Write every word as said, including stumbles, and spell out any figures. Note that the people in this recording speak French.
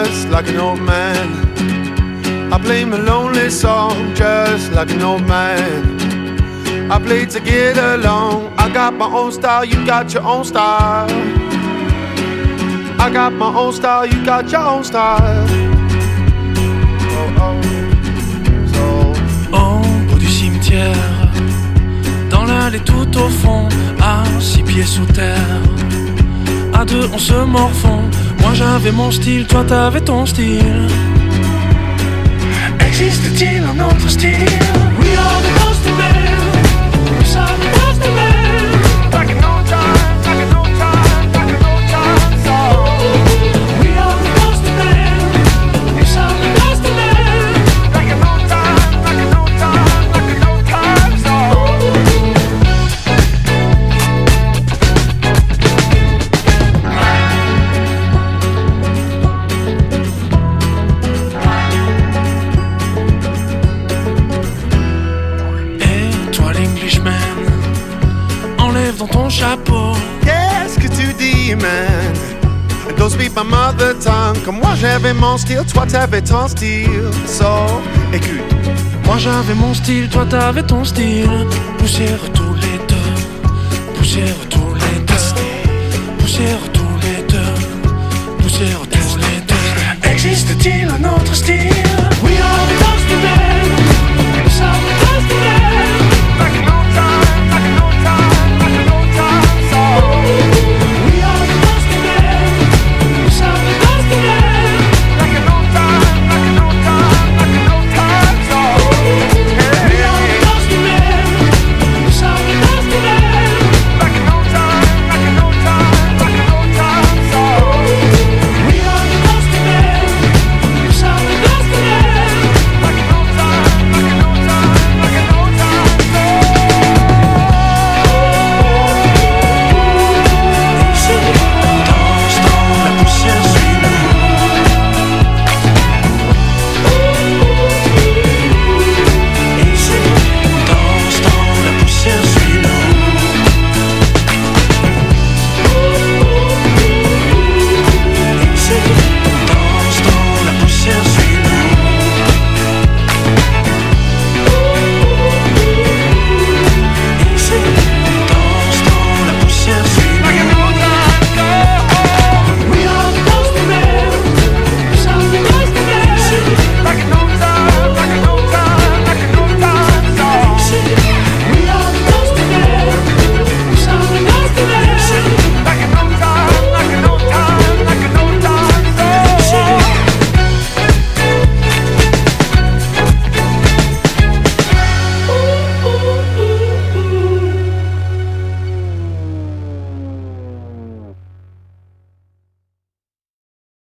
just like an old man. I play my lonely song just like an old man. I play to get along. I got my own style, you got your own style. I got my own style, you got your own style. Oh, oh. So. Au bout du cimetière, dans l'allée tout au fond, à six pieds sous terre, à deux on se morfond. Moi j'avais mon style, toi t'avais ton style. Existe-t-il un autre style? We are the Monster Men. We are the Monster Men. Like an old time, like an old time, like an old time song. We are the Monster Men. We are the Monster Men. Like an old time, like an old time, like an old time song. Et toi l'Englishman, enlève dans ton chapeau. Qu'est-ce que tu dis, man? Don't speak my mother tongue. Comme moi j'avais mon style, toi t'avais ton style. So, écoute. Moi j'avais mon style, toi t'avais ton style. Poussière tous les deux, poussière tous les deux, poussière